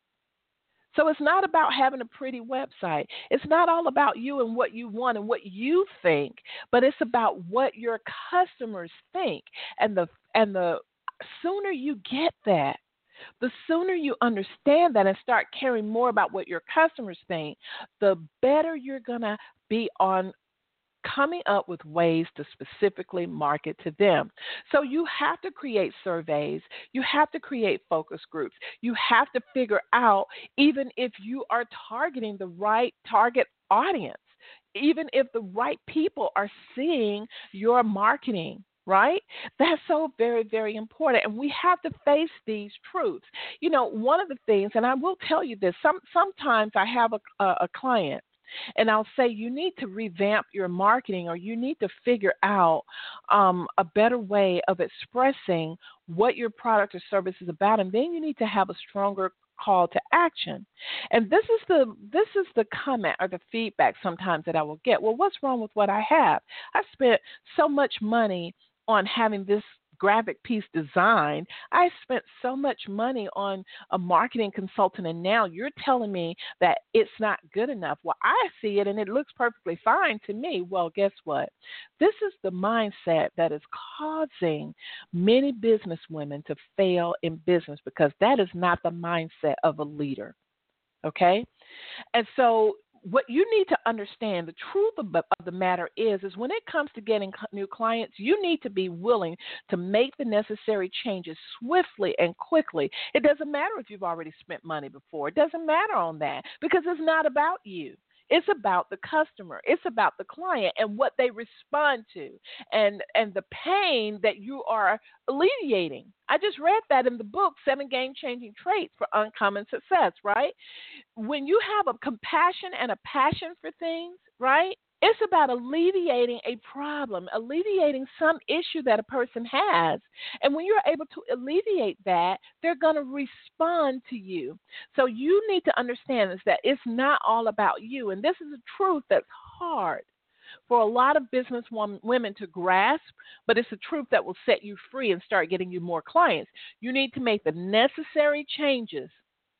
So it's not about having a pretty website. It's not all about you and what you want and what you think, but it's about what your customers think. And the and the sooner you get that, the sooner you understand that and start caring more about what your customers think, the better you're going to be on coming up with ways to specifically market to them. So you have to create surveys. You have to create focus groups. You have to figure out, even if you are targeting the right target audience, even if the right people are seeing your marketing, right? That's so very, very important. And we have to face these truths. You know, one of the things, and I will tell you this, some sometimes I have a, a, a client and I'll say, you need to revamp your marketing, or you need to figure out um, a better way of expressing what your product or service is about. And then you need to have a stronger call to action. And this is the this is the comment or the feedback sometimes that I will get. Well, what's wrong with what I have? I spent so much money on having this graphic piece designed. I spent so much money on a marketing consultant, and now you're telling me that it's not good enough. Well, I see it and it looks perfectly fine to me. Well, guess what? This is the mindset that is causing many business women to fail in business, because that is not the mindset of a leader. Okay? And so what you need to understand, the truth of, of the matter is, is when it comes to getting new clients, you need to be willing to make the necessary changes swiftly and quickly. It doesn't matter if you've already spent money before. It doesn't matter on that, because it's not about you. It's about the customer. It's about the client and what they respond to, and and the pain that you are alleviating. I just read that in the book, Seven Game-Changing Traits for Uncommon Success, right? When you have a compassion and a passion for things, right, it's about alleviating a problem, alleviating some issue that a person has. And when you're able to alleviate that, they're going to respond to you. So you need to understand is that it's not all about you. And this is a truth that's hard for a lot of business women to grasp, but it's a truth that will set you free and start getting you more clients. You need to make the necessary changes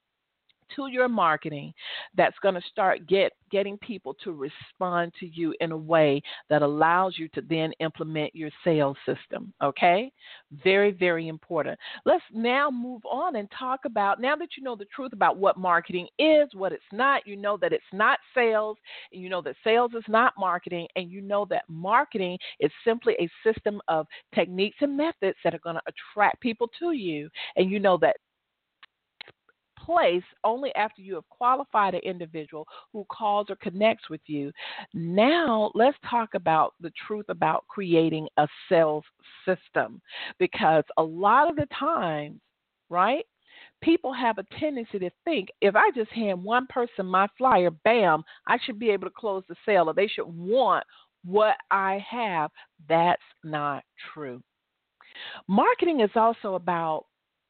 to your marketing that's going to start get getting people to respond to you in a way that allows you to then implement your sales system. Okay? Very, very important. Let's now move on and talk about, now that you know the truth about what marketing is, what it's not, you know that it's not sales, and you know that sales is not marketing, and you know that marketing is simply a system of techniques and methods that are going to attract people to you, and you know that place only after you have qualified an individual who calls or connects with you. Now, let's talk about the truth about creating a sales system, because a lot of the times, right, people have a tendency to think if I just hand one person my flyer, bam, I should be able to close the sale, or they should want what I have. That's not true. Marketing is also about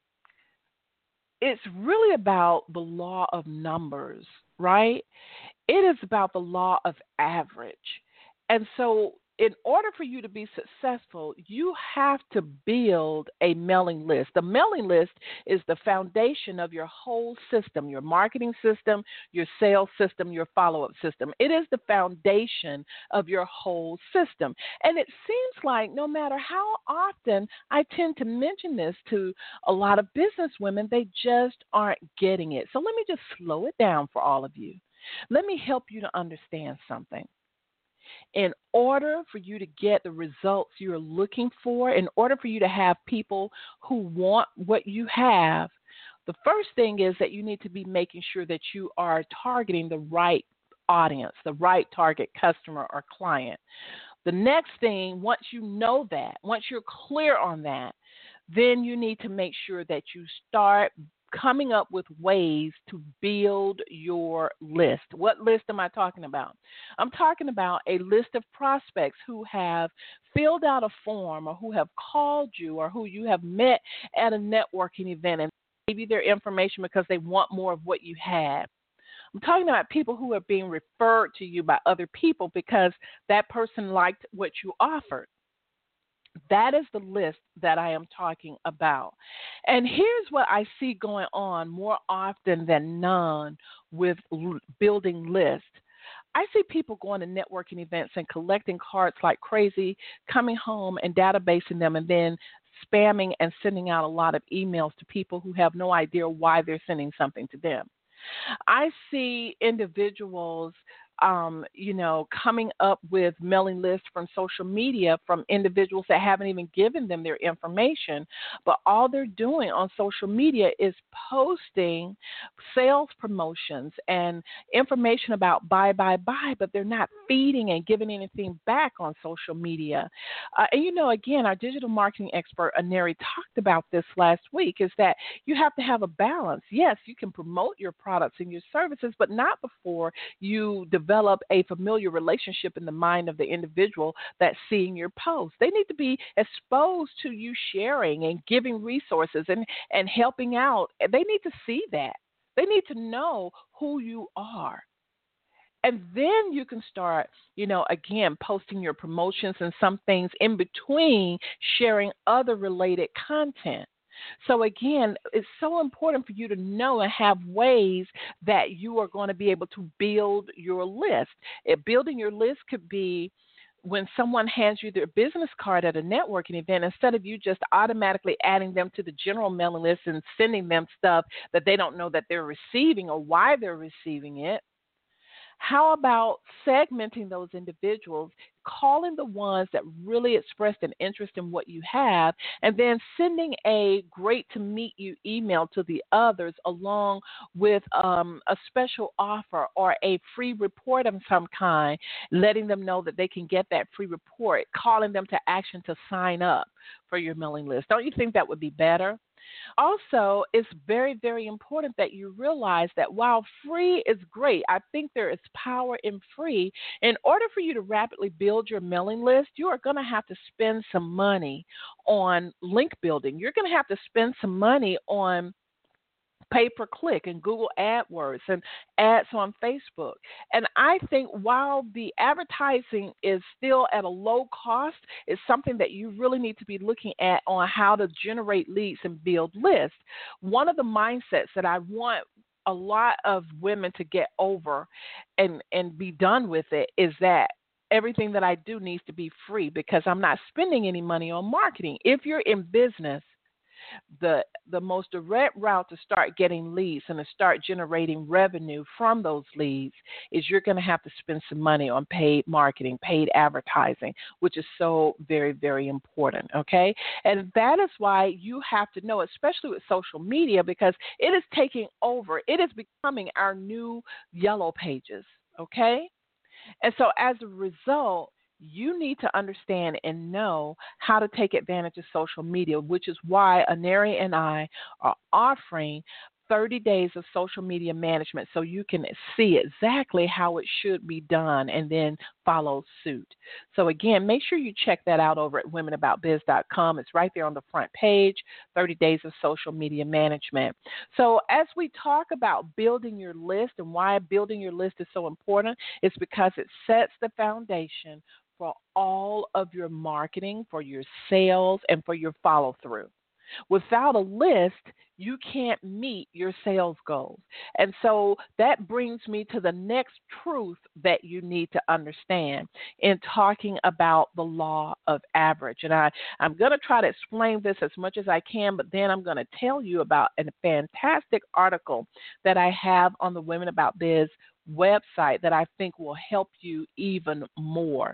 It's really about the law of numbers, right? It is about the law of average. And so in order for you to be successful, you have to build a mailing list. The mailing list is the foundation of your whole system, your marketing system, your sales system, your follow-up system. It is the foundation of your whole system. And it seems like no matter how often I tend to mention this to a lot of business women, they just aren't getting it. So let me just slow it down for all of you. Let me help you to understand something. In order for you to get the results you're looking for, in order for you to have people who want what you have, the first thing is that you need to be making sure that you are targeting the right audience, the right target customer or client. The next thing, once you know that, once you're clear on that, then you need to make sure that you start coming up with ways to build your list. What list am I talking about? I'm talking about a list of prospects who have filled out a form, or who have called you, or who you have met at a networking event and gave you their information because they want more of what you have. I'm talking about people who are being referred to you by other people because that person liked what you offered. That is the list that I am talking about. And here's what I see going on more often than none with l- building lists. I see people going to networking events and collecting cards like crazy, coming home and databasing them, and then spamming and sending out a lot of emails to people who have no idea why they're sending something to them. I see individuals, um, you know, coming up with mailing lists from social media from individuals that haven't even given them their information, but all they're doing on social media is posting sales promotions and information about buy, buy, buy, but they're not feeding and giving anything back on social media. Uh, and you know, again, our digital marketing expert Aneri talked about this last week. Is that you have to have a balance. Yes, you can promote your products and your services, but not before you develop a familiar relationship in the mind of the individual that's seeing your post. They need to be exposed to you sharing and giving resources and, and helping out. They need to see that. They need to know who you are. And then you can start, you know, again, posting your promotions and some things in between, sharing other related content. So again, it's so important for you to know and have ways that you are going to be able to build your list. If building your list could be when someone hands you their business card at a networking event, instead of you just automatically adding them to the general mailing list and sending them stuff that they don't know that they're receiving or why they're receiving it, how about segmenting those individuals, calling the ones that really expressed an interest in what you have, and then sending a great to meet you email to the others along with um, a special offer or a free report of some kind, letting them know that they can get that free report, calling them to action to sign up for your mailing list. Don't you think that would be better? Also, it's very, very important that you realize that while free is great, I think there is power in free. In order for you to rapidly build your mailing list, you are going to have to spend some money on link building. You're going to have to spend some money on pay per click and Google AdWords and ads on Facebook. And I think while the advertising is still at a low cost, it's something that you really need to be looking at on how to generate leads and build lists. One of the mindsets that I want a lot of women to get over and, and be done with it is that everything that I do needs to be free because I'm not spending any money on marketing. If you're in business, the the most direct route to start getting leads and to start generating revenue from those leads is you're going to have to spend some money on paid marketing, paid advertising, which is so very, very important, okay? And that is why you have to know, especially with social media, because it is taking over. It is becoming our new yellow pages, okay? And so as a result, you need to understand and know how to take advantage of social media, which is why Aneri and I are offering thirty days of social media management so you can see exactly how it should be done and then follow suit. So again, make sure you check that out over at women about biz dot com. It's right there on the front page, thirty days of social media management. So as we talk about building your list and why building your list is so important, it's because it sets the foundation for all of your marketing, for your sales, and for your follow through. Without a list, you can't meet your sales goals. And so that brings me to the next truth that you need to understand in talking about the law of average. And I, I'm going to try to explain this as much as I can, but then I'm going to tell you about a fantastic article that I have on the Women About Biz website that I think will help you even more.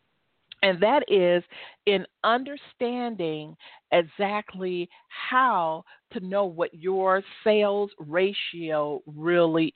And that is in understanding exactly how to know what your sales ratio really is.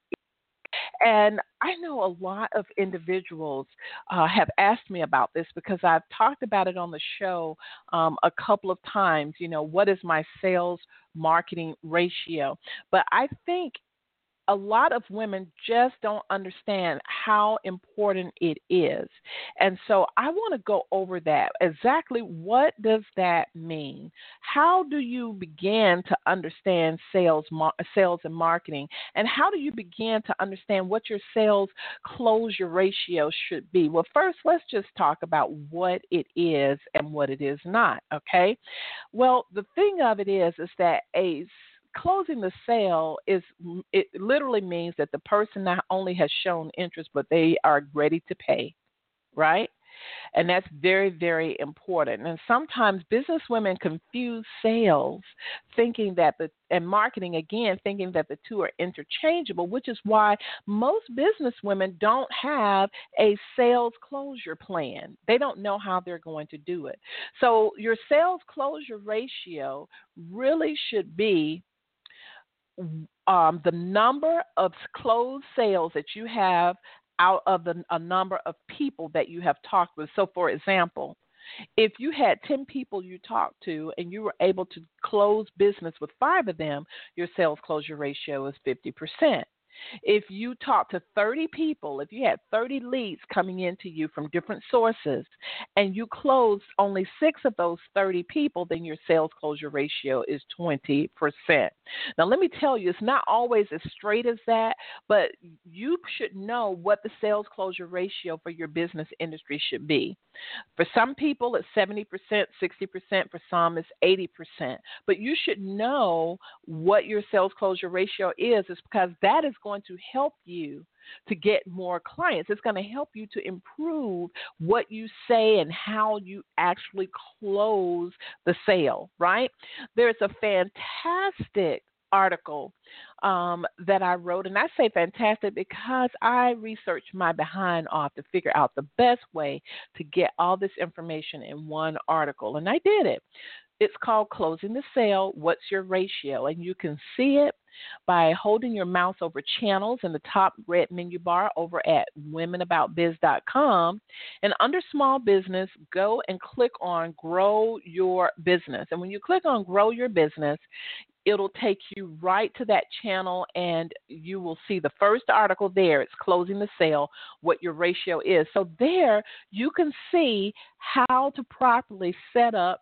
And I know a lot of individuals uh, have asked me about this because I've talked about it on the show um, a couple of times. You know, what is my sales marketing ratio? But I think a lot of women just don't understand how important it is. And so I want to go over that. Exactly what does that mean? How do you begin to understand sales, mar- sales and marketing? And how do you begin to understand what your sales closure ratio should be? Well, first, let's just talk about what it is and what it is not, okay? Well, the thing of it is, is that a closing the sale is it literally means that the person not only has shown interest, but they are ready to pay, right? And that's very, very important. And sometimes business women confuse sales, thinking that the and marketing again, thinking that the two are interchangeable, which is why most business women don't have a sales closure plan. They don't know how they're going to do it. So your sales closure ratio really should be um, the number of closed sales that you have out of the, a number of people that you have talked with. So, for example, if you had ten people you talked to and you were able to close business with five of them, your sales closure ratio is fifty percent. If you talk to thirty people, if you had thirty leads coming into you from different sources and you closed only six of those thirty people, then your sales closure ratio is twenty percent. Now, let me tell you, it's not always as straight as that, but you should know what the sales closure ratio for your business industry should be. For some people, it's seventy percent, sixty percent. For some, it's eighty percent. But you should know what your sales closure ratio is, is because that is going to help you to get more clients. It's going to help you to improve what you say and how you actually close the sale, right? There's a fantastic article um, that I wrote, and I say fantastic because I researched my behind off to figure out the best way to get all this information in one article, and I did it. It's called Closing the Sale, What's Your Ratio? And you can see it by holding your mouse over channels in the top red menu bar over at women about biz dot com. And under small business, go and click on Grow Your Business. And when you click on Grow Your Business, it'll take you right to that channel, and you will see the first article there. It's Closing the Sale, What Your Ratio Is. So there you can see how to properly set up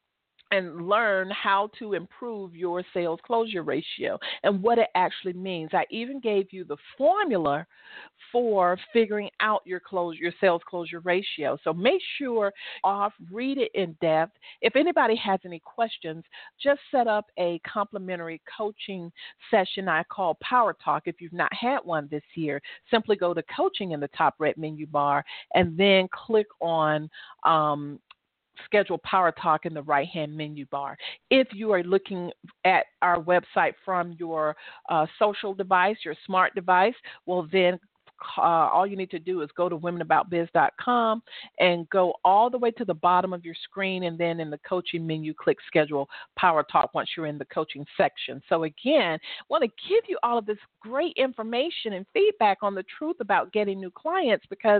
and learn how to improve your sales closure ratio and what it actually means. I even gave you the formula for figuring out your close, your sales closure ratio. So make sure off, read it in depth. If anybody has any questions, just set up a complimentary coaching session I call Power Talk. If you've not had one this year, simply go to coaching in the top red menu bar and then click on um, schedule Power Talk in the right-hand menu bar. If you are looking at our website from your uh, social device, your smart device, well then uh, all you need to do is go to women about biz dot com and go all the way to the bottom of your screen, and then in the coaching menu, click Schedule Power Talk once you're in the coaching section. So again, I want to give you all of this great information and feedback on the truth about getting new clients, because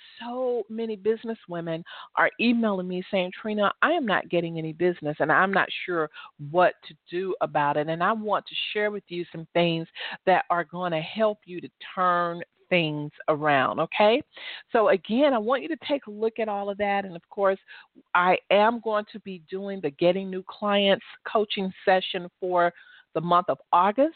so many business women are emailing me saying, Trina, I am not getting any business and I'm not sure what to do about it. And I want to share with you some things that are going to help you to turn things around, okay? So again, I want you to take a look at all of that. And of course, I am going to be doing the Getting New Clients coaching session for the month of August.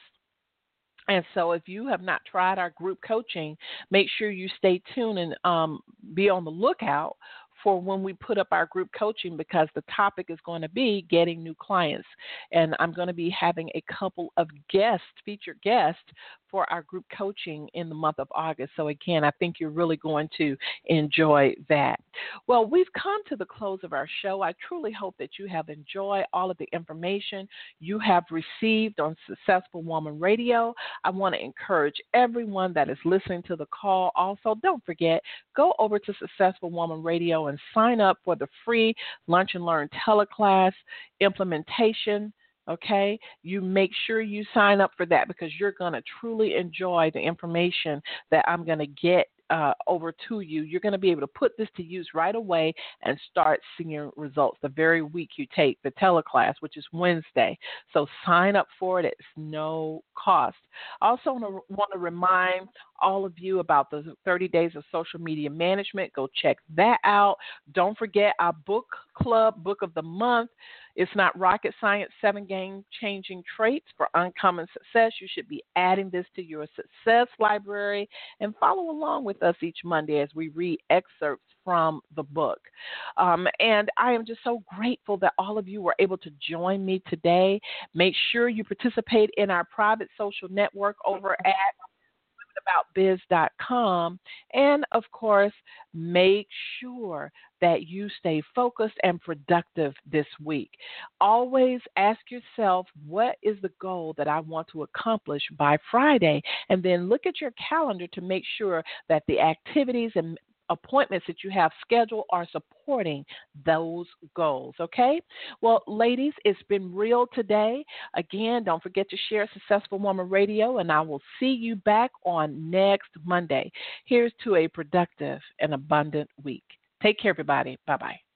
And so if you have not tried our group coaching, make sure you stay tuned and um, be on the lookout for when we put up our group coaching, because the topic is going to be getting new clients. And I'm going to be having a couple of guests, featured guests, for our group coaching in the month of August. So again, I think you're really going to enjoy that. Well, we've come to the close of our show. I truly hope that you have enjoyed all of the information you have received on Successful Woman Radio. I want to encourage everyone that is listening to the call. Also, don't forget, go over to Successful Woman Radio and sign up for the free Lunch and Learn teleclass implementation. Okay, you make sure you sign up for that, because you're going to truly enjoy the information that I'm going to get uh, over to you. You're going to be able to put this to use right away and start seeing results the very week you take the teleclass, which is Wednesday. So sign up for it. It's no cost. I also want to remind all of you about the thirty days of social media management. Go check that out. Don't forget our book club, book of the month. It's not rocket science, seven game-changing traits for uncommon success. You should be adding this to your success library and follow along with us each Monday as we read excerpts from the book. Um, and I am just so grateful that all of you were able to join me today. Make sure you participate in our private social network over at about biz dot com, and of course make sure that you stay focused and productive this week. Always ask yourself, what is the goal that I want to accomplish by Friday? And then look at your calendar to make sure that the activities and appointments that you have scheduled are supporting those goals, okay? Well, ladies, it's been real today. Again, don't forget to share Successful Woman Radio, and I will see you back on next Monday. Here's to a productive and abundant week. Take care, everybody. Bye-bye.